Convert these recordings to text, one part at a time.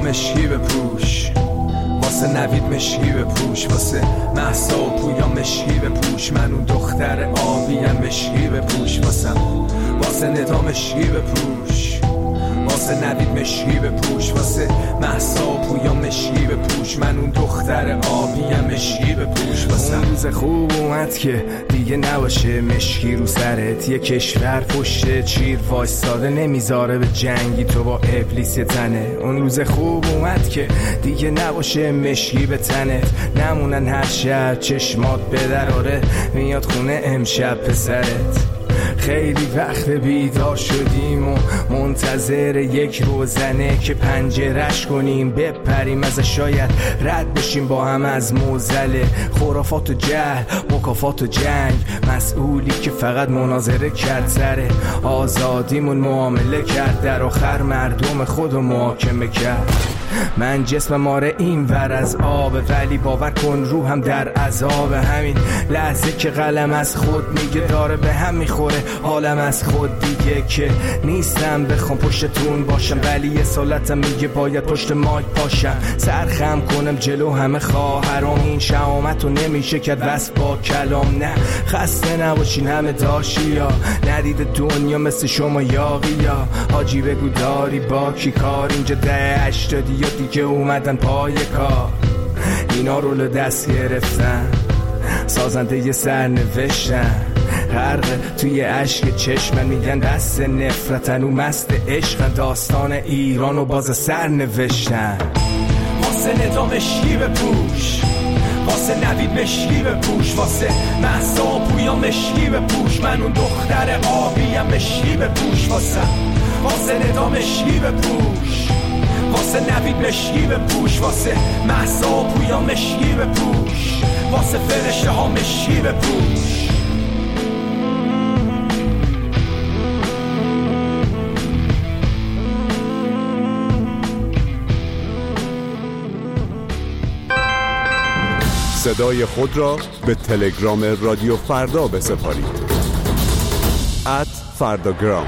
مشکی بپوش، واسه نوید مشکی بپوش، واسه مهسا و پویا مشکی بپوش، من اون دختر آبیم مشکی بپوش، واسه ندا مشکی بپوش، واسه نوید مشکی بپوش، واسه مهسا و پویا مشکی بپوش، من اون دختر آبیم مشکی بپوش. واسه روز خوب اومد که دیگه نباشه مشکی رو سرت، یه کشور پشت چیر وایستاده نمیذاره به جنگی تو با ابلیس تنه. اون روز خوب اومد که دیگه نباشه مشکی به تنت، نمونن هر شب چشمات به دراره میاد خونه امشب پسرت. خیلی وقت بیدار شدیم و منتظر یک روزنه که پنجرش کنیم بپریم ازش، شاید رد بشیم با هم از موزل خرافات و جهل، مکافات و جنگ. مسئولی که فقط مناظره کرد سر آزادیمون معامله کرد، در آخر مردم خودو محاکمه کرد. من جسمم آره این ور از آبه، ولی باور کن روحم در عذاب. همین لحظه که قلم از خود میگه داره به هم میخوره حالم از خود دیگه، که نیستم بخوام پشتتون باشم ولی یه سالتم میگه باید پشت مایک باشم. سرخم کنم جلو همه خواهرام، این شهامتو نمیشه کرد وصف با کلام. نه خسته نباشین همه داشیا، ندیده دنیا مثل شما یاقیا. حاجی بگو داری با کی کار، اینجا 80 یا دیگه اومدن پای کار، اینا رول دست گرفتن سازنده یه سر نوشتن، غرق توی عشق چشمن میگن دست نفرتن و مست عشقن، داستان ایران و باز سر نوشتن. واسه ندا مشکی بپوش، واسه نوید مشکی بپوش، واسه مهسا و پویا مشکی بپوش، من اون دختر آبیم مشکی بپوش، واسه ندا مشکی بپوش، واسه نوید مشکی بپوش، واسه مهسا و پویا مشکی بپوش، واسه فرشته ها مشکی بپوش. صدای خود را به تلگرام رادیو فردا بسپارید @فرداگرام.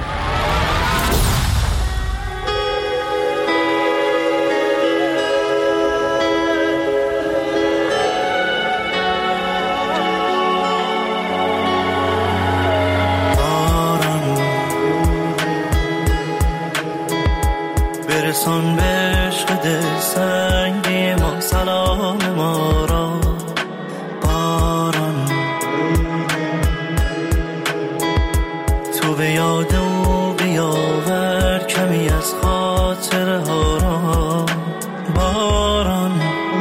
برسان به عشق دل سنگی ما سلام ما را، باران تو به یاد او بیاور کمی از خاطره ها را، باران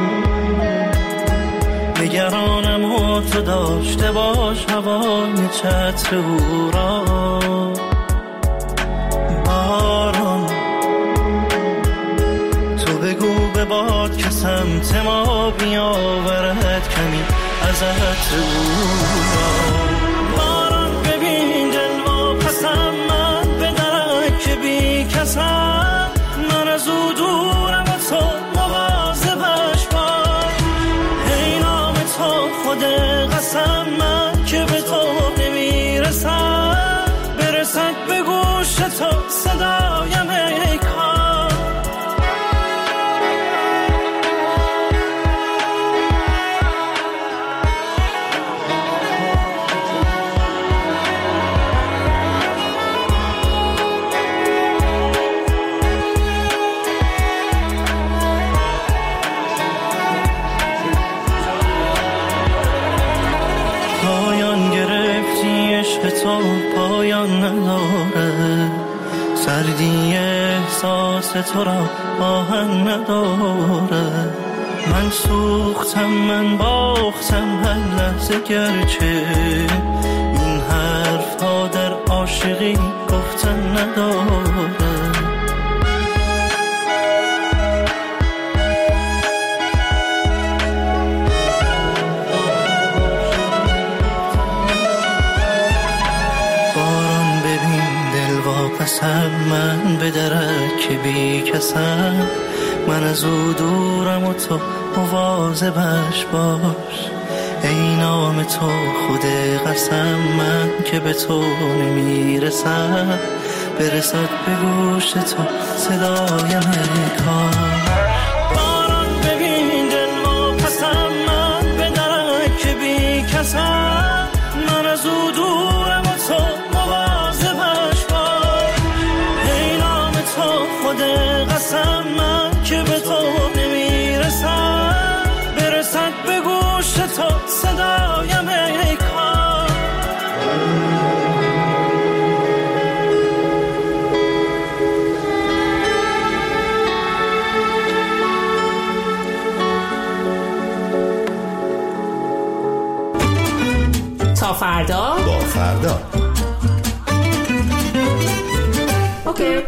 نگرانم و تو داشته باش هوای چتر او را، باران بگو به باد که سمت ما بیاورد کمی از عطر او را. باران ببین دل واپسم من به درک بی کسم، من از او دورم و تو مواظبش باش، ای نام تو خود قسم من که به تو نمیرسم، برسد به گوش تو صدایم ای کار. تو پایان نداره، سردی احساس تو را آهن نداره، من سوختم من باختم هر لحظه، گرچه این حرف ها در عاشقی گفتن نداره. قسم من به درک بی کسم، من از او دورم و تو مواظبش باش، ای نام تو خود قسم من که به تو نمیرسم، برسد به گوش تو صدایم کار. فردا اوکی.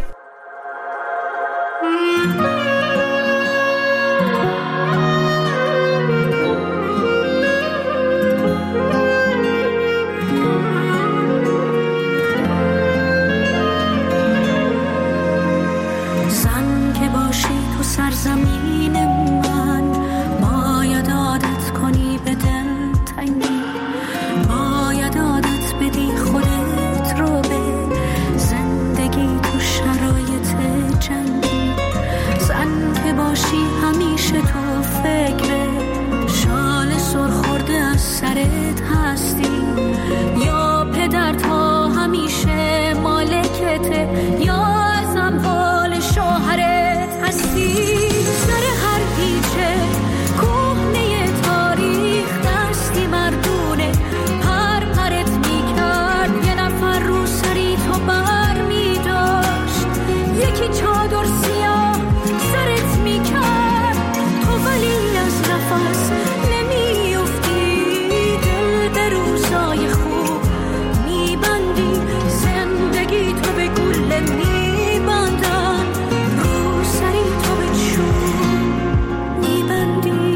زن که باشی تو سرزمین من، باید عادت کنی به دل تنگی، باید عادت بدی خودت رو به زندگی تو شرایط جنگی. زن که باشی همیشه تو فکر شال سرخورده از سرت هستی، یا پدر تا همیشه مالکته یا از اموال شوهرت هستی. سر هر پیچه کهنه تاریخ دستی مردونه پر پرت میکرد، یه نفر رو سری تو بر میداشت، یکی چادر سیاه سرت میکرد، تو ولی از نفس نمیافتی، دل به روزای خوب میبندی، زندگی تو به گل میبندن، رو سری تو به چوب میبندی.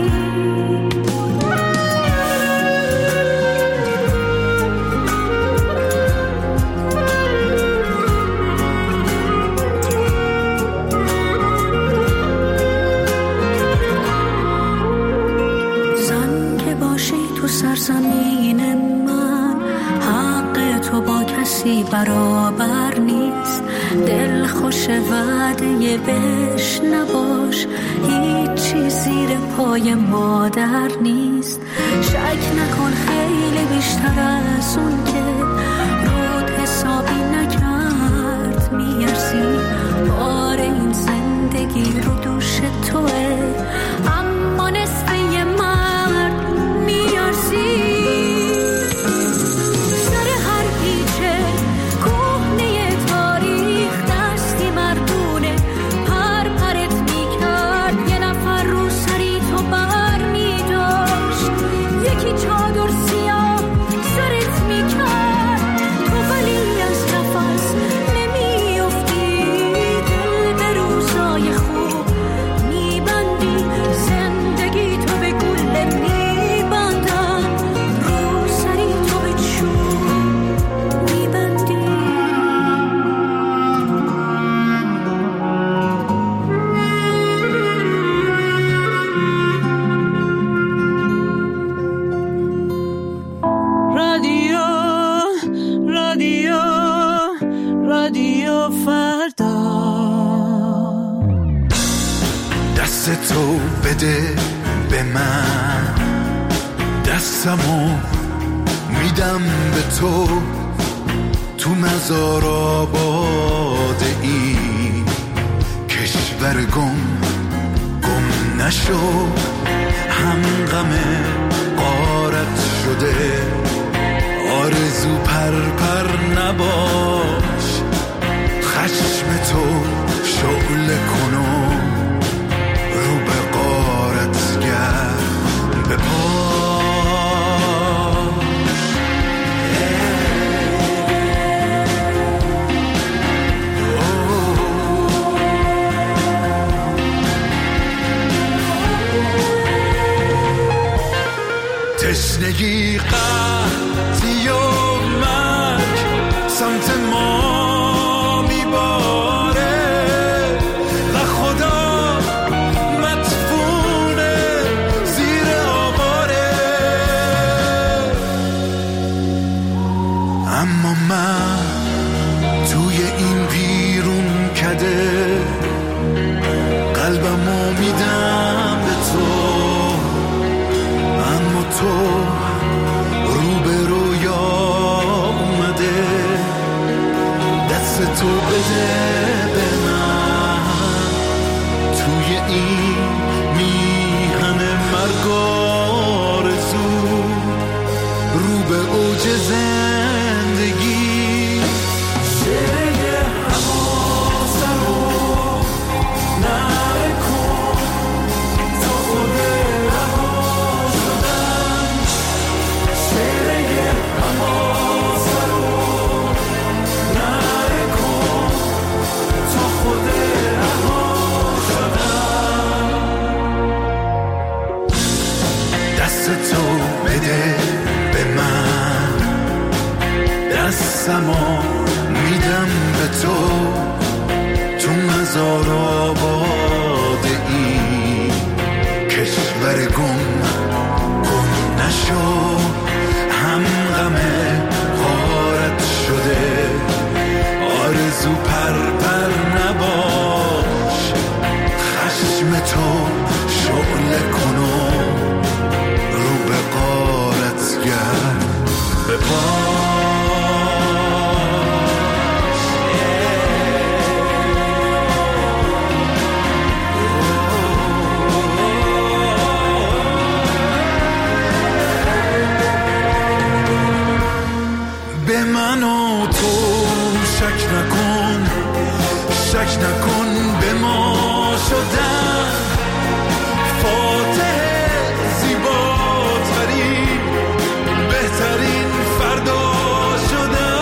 زن که باشی تو سرزمین من، حق تو با کسی برابر نیست، دل خوش وعده بهش نباش، هیچی زیر پای مادر نیست. شک نکن خیلی بیشتر از اون که رود حسابی نکرد میارزی، بار این زندگی رو دوش توه، اما نصف یه مرد میارزی. سر هر پیچه کهنه تاریخ دستی مردونه پر پرت میکرد، یه نفر رو سری تو بر میداشت، یکی چادر سیاه سرت میکرد، تو ولی از نفس نمیافتی، دل به روزای خوب میبندی، زندگی تو به گل میبندن، رو سری تو به چوب میبندی. رادیو فردا. دست تو بده به من، دستمو میدم به تو، تو مزار آباده ای کشور گم نشو، هم غم غارت شده، آرزو پر نباش، خشم تو شعله کنو رو به غارت گرد به تشنگی قحطی و مرگ سمت ما میباره و خدا مدفونه زیر آواره، اما من توی این بیرون کده قلبمو میدم به تو، اما تو رو نفسمو میدم به تو مزار آباد این کشور گم نشو، هم غم غارت شده آرزو پر نباش، خشم تو شعله کنو رو به غارت گرد به شک نکن به ما شدن فاتح زیباترین بهترین فردا شدن.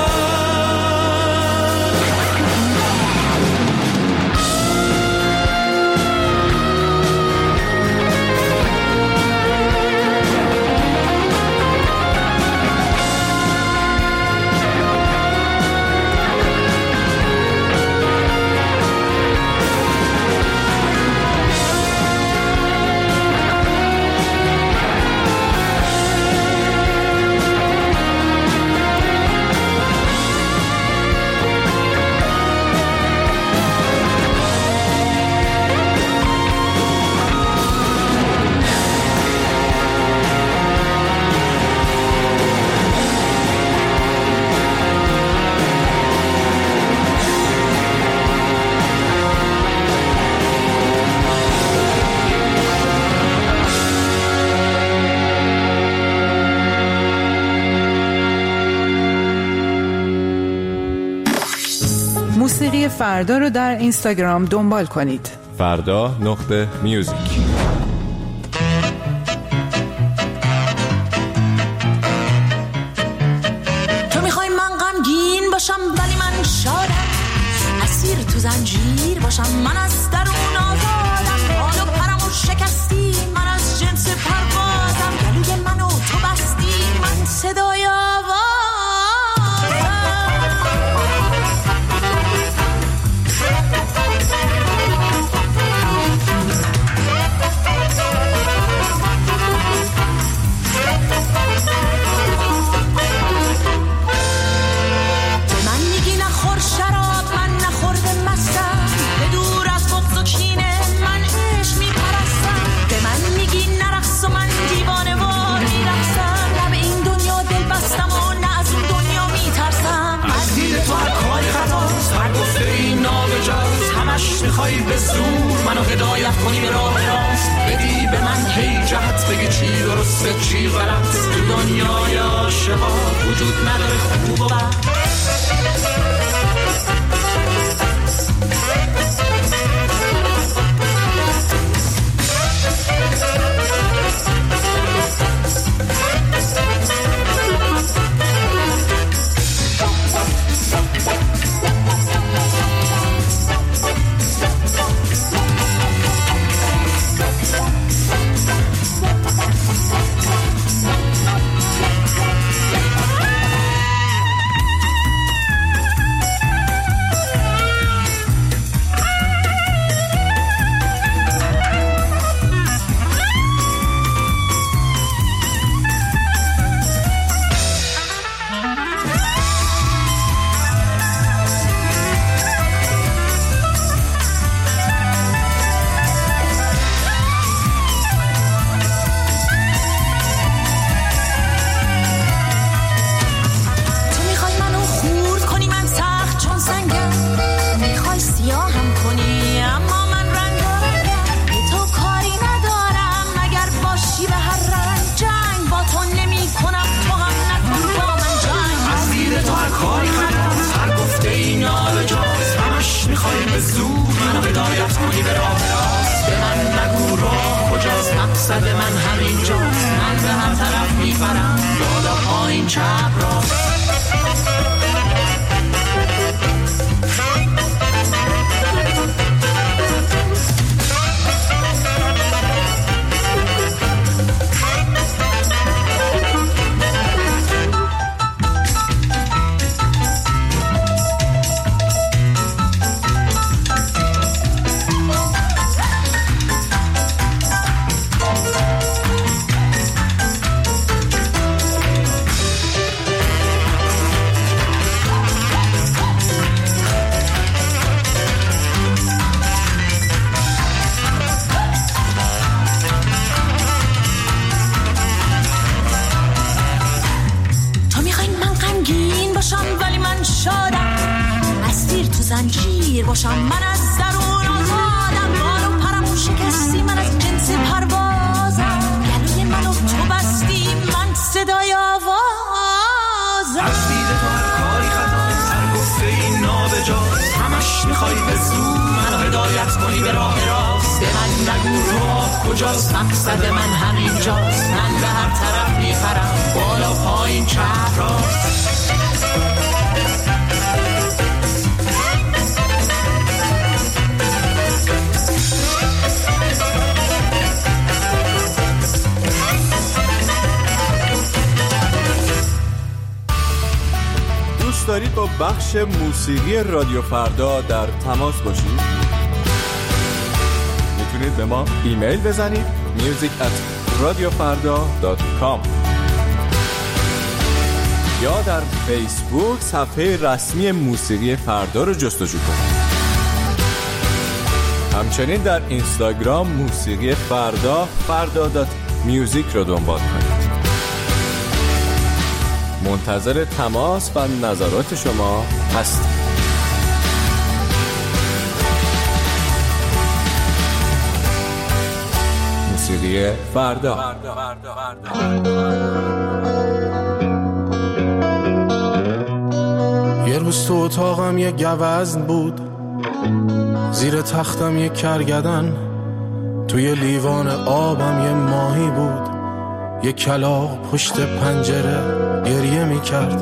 موسیقی فردا رو در اینستاگرام دنبال کنید. فردا.music. تو میخوای من غمگین باشم ولی من شادم، اسیر تو زنجیر باشم من از درون آزادم، بال و پرمو شکستی من از جنس پروازم، گلوی منو تو بستی من صدای آوازم. میخوای به زور منو هدایت کنی به راه راست، بدی به من هی جهت، بگی چی درسته چی غلط، تو دنیای عاشقا وجود نداره خوب و بد. زنجیر باشم، من از درون آزادم، بال و پرمو شکستی، من از جنس پروازم، گلوی منو تو بستی، من صدای آوازم. از دید تو هر کاری خطاست، هر گفته این نابجاست، همش میخوای به زور منو هدایت کنی به راه راست. به من نگو راه کجاست، مقصد من همینجاست، من به هر طرف میپرم، بالا پایین چپ راست. دوست دارید با بخش موسیقی رادیو فردا در تماس باشید؟ میتونید به ما ایمیل بزنید music@radiofarda.com یا در فیسبوک صفحه رسمی موسیقی فردا رو جستجو کنید. همچنین در اینستاگرام موسیقی فردا فردا.music رو دنبال کنید. منتظر تماس و نظرات شما هستم. موسیقی فردا. یه روز تو اتاقم یه گوزن بود، زیر تختم یه کرگدن، توی لیوان آبم یه ماهی بود، یه کلاغ پشت پنجره گریه میکرد.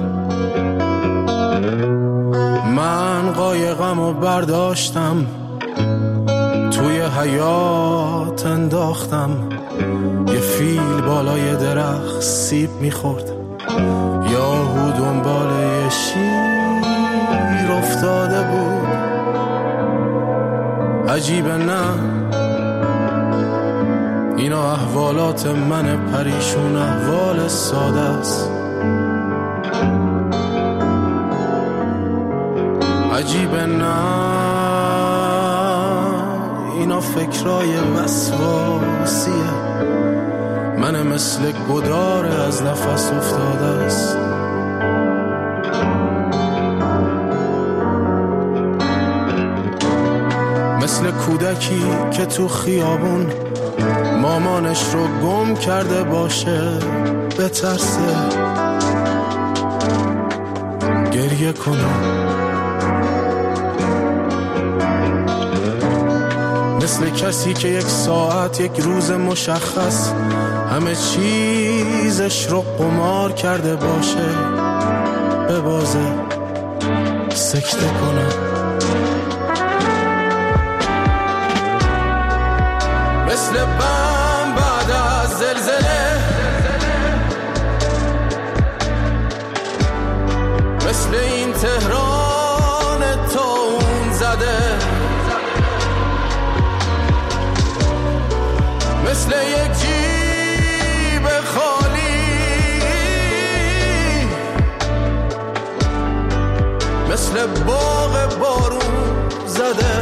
من قایقمو برداشتم، توی حیاط انداختم، یه فیل بالای درخت سیب میخورد، یاهو دنبال یه شیر افتاده بود. عجیبه نه، اینا احوالات من پریشون، احوال ساده است. عجیبه نه، اینا فکرای وسواسیه، من مثل گدار از نفس افتاده است. مثل کودکی که تو خیابون مامانش رو گم کرده باشه، بترسه گریه کنه. مثل کسی که یک ساعت، یک روز مشخص همه چیزش رو قمار کرده باشه، ببازه سکته کنه. مثل بم بعد از زلزله، مثل این تهران تا اون زده، مثل یک جیب خالی، مثل باغ بارون زده.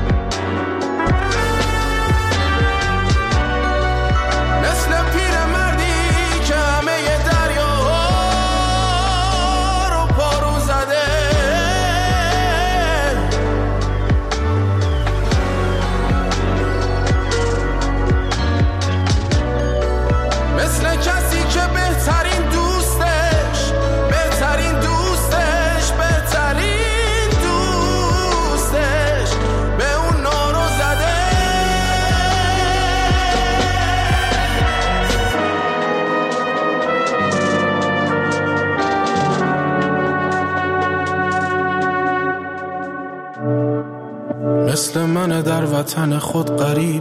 مثل من در وطن خود غریب،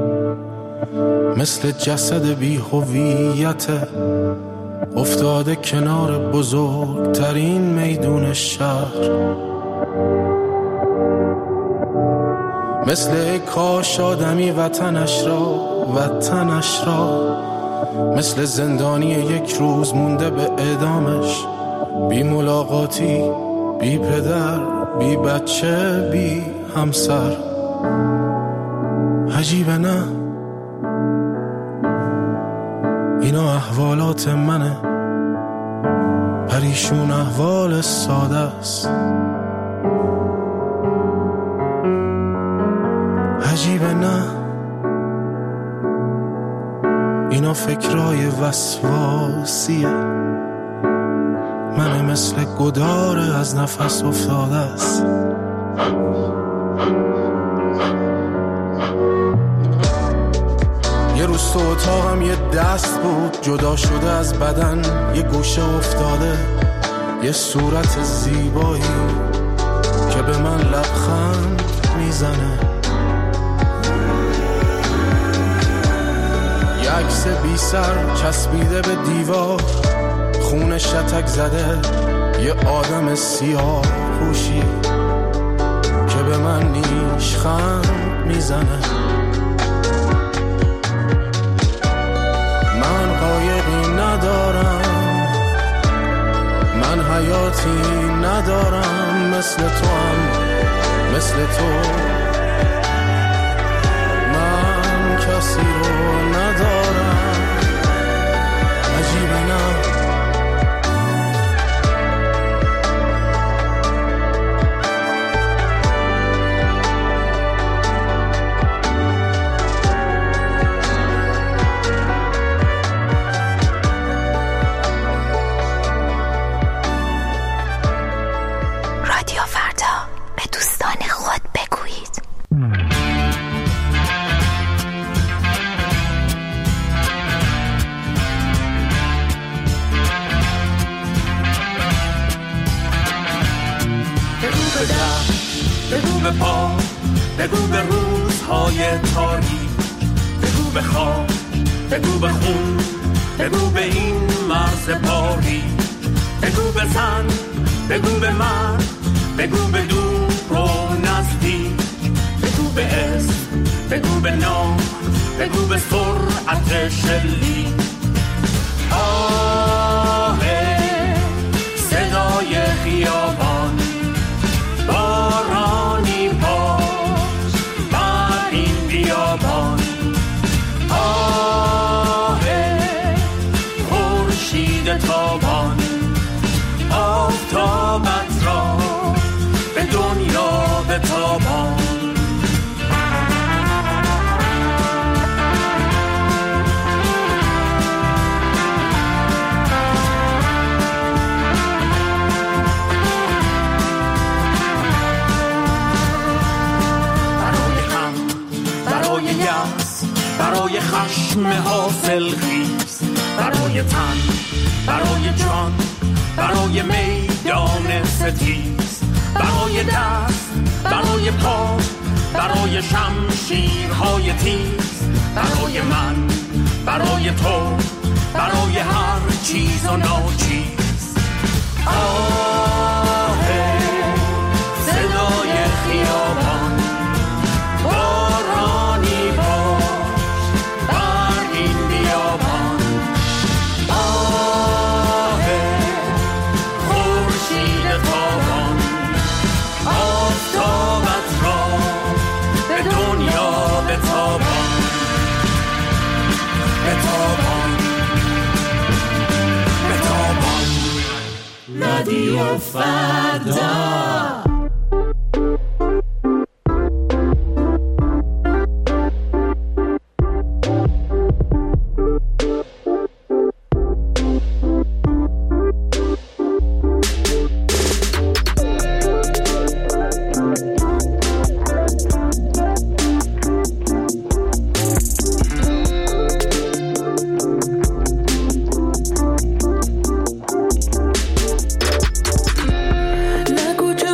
مثل جسد بی هویت افتاده کنار بزرگترین میدون شهر. مثل کاش آدمی وطنش را مثل زندانی یک روز مونده به اعدامش، بی ملاقاتی، بی پدر، بی بچه، بی همسر. عجیبه نه، اینا احوالات منه، پریشون احوال ساده است. عجیبه نه، اینا فکرای وسواسیه، من مثل گداره از نفس افتاده است. یه روز تو اتاقم یه دست بود جدا شده از بدن، یه گوشه افتاده یه صورت زیبایی که به من لبخند میزنه، یه عکس بی سر چسبیده به دیوار، خون شتک زده یه آدم سیاه پوشی که به من نیشخند میزنه. من قایقی ندارم، من حیاتی ندارم، مثل تو هم مثل تو، من کسی رو ندارم. عجیبه نه، بگو به پا، بگو به روزهای تاریک، بگو به خواب، بگو به خون، بگو به این مرز باریک، بگو به زن، بگو به مرد، بگو به دور و نزدیک، بگو به اسم، بگو به نام، بگو به سرعت شلیک. آه صدای خیابان، بارانی باش بر این بیابان. آه خورشید تابان، آفتابت را به دنیا بتابان. برای خشم حاصل خیز، برای تن، برای جان، برای میدان ستیز، برای دست، برای پا، برای شمشیرهای تیز، برای من، برای تو، برای هر چیز و ناچیز. آه صدای خیابان، بارانی باش بر این بیابان. آه خورشید تابان، آفتابت را به دنیا بتابان، بتابان، بتابان. رادیو فردا. نگو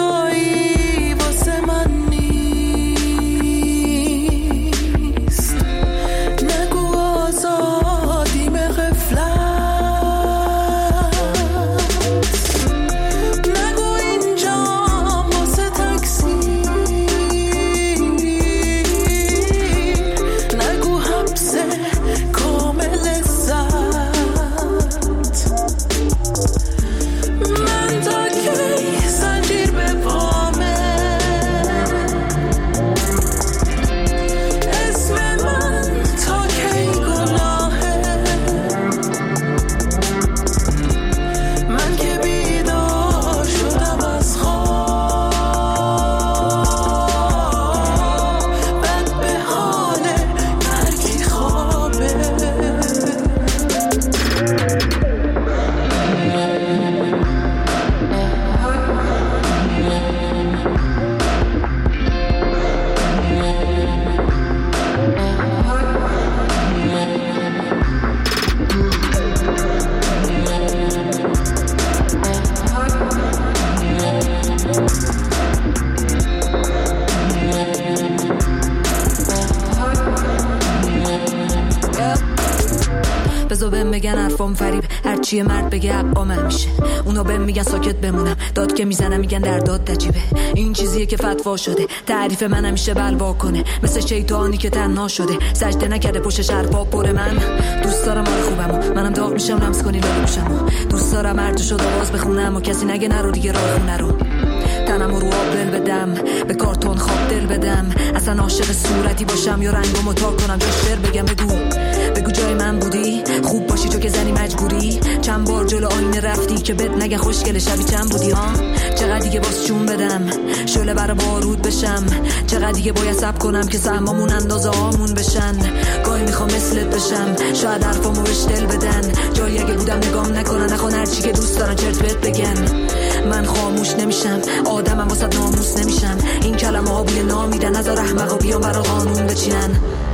بزو بهم میگن حرفام فریب، هرچی مرد بگه عبام همیشه. اونا بهم میگن ساکت بمونم، داد که میزنم میگن در داد نجیبه. این چیزیه که فتوا شده، تعریف من همیشه بلوا کنه، مثل شیطانی که تنها شده، سجده نکرده پشت حرفا پر. من دوست دارم آره خوبمو، منم داغ میشم لمس کنی لالوشمو. دوست دارم هر جو شد آواز بخونم و کسی نگه نرو دیگه راه خونه رو. تنم رو آب دل بدم، به کارتون خواب دل بدم، اصلا عاشق صورتی باشم یا رنگمو تا کنم جاش بر بگم. بگو جای من بودی، خوب باشی چون که زنی مجبوری. چند بار جلو آینه رفتی که بد نگه خوشگل شبی چند بودی ها. چقدر دیگه باز جون بدم، شعله برا بارود بشم. چقدر دیگه باید صبر کنم که سهمامون اندازه هامون بشن. گاهی میخوام مثلت بشم، شاید حرفامو بهش دل بدن. جایی اگه بودم نگام نکنن، نخوان هرچی که دوست دارن چرت بهت بگن. من خاموش نمیشم، آدمم واسه ناموس نمیشم. این کلمه ها بوی نامیدن، نذار احمقا بیان برا قانون بچینن.